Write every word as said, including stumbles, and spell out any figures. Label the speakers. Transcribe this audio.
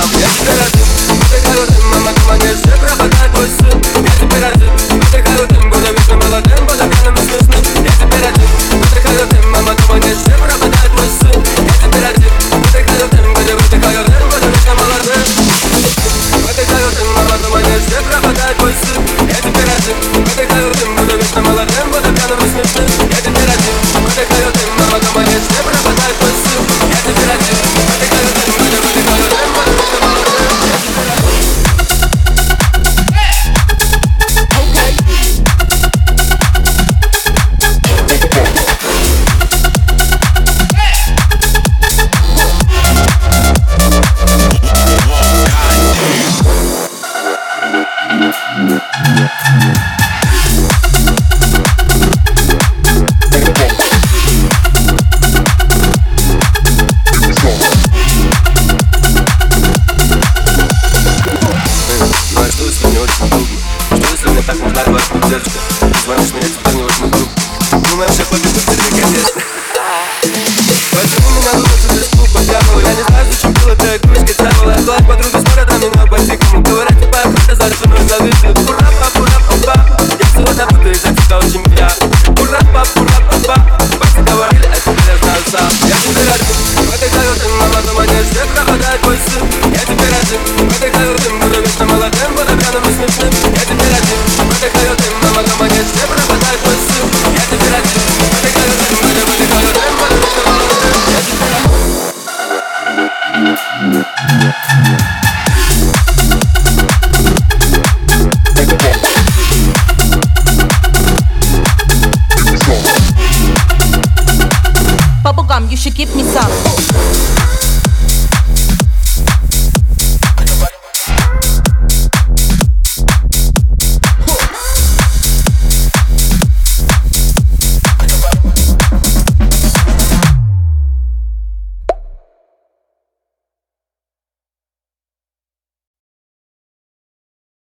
Speaker 1: сам. Я теперь один, выдыхаю дым, мама думает, что пропадает твой сын. Я теперь один, выдыхаю дым, буду вечно молодым, буду пьяным и смешным. Я теперь один, выдыхаю дым, мама думает, что пропадает твой сын. Я теперь один, выдыхаю дым, буду выдыхаю дым, буду вечно молодым. Выдыхаю дым, мама думает, что пропадает твой сын. Я теперь один, выдыхаю дым, буду вечно молодым, буду пьяным и смешным. Я теперь один, выдыхаю дым, мама думает, что пропадает твой сын. Я теперь один, выдыхаю дым, буду выдыхаю дым, буду вечно молодым. Так нужна твоя поддержка. Звонишь меня, теперь не очень грубо. Ну, на всех побегут тебе, конечно. Почему меня лучше без клуба дьявола? Я не знаю, зачем было ты грусть, когда была зла. Подруги смотрят на меня по-тихому. Говорят, типа, я просто за спиной завидую. Ура, пап, ура, папа. Я сегодня буду из-за тебя очень я. Ура, пап, ура, папа. Папа говорили, а теперь я знаю сам. Я теперь один, выдыхаю дым, мама думает, что пропадает твой сын. Я теперь один, выдыхаю дым, буду вечно молодым, буду пьяным и смешным. Я теперь один, выдыхаю дым, мама думает, что пропадает твой сын. Я теперь один, выдыхаю дым, буду выдыхаю дым, буду вечно молодым. Я теперь один.
Speaker 2: Bubblegum, you should give me some.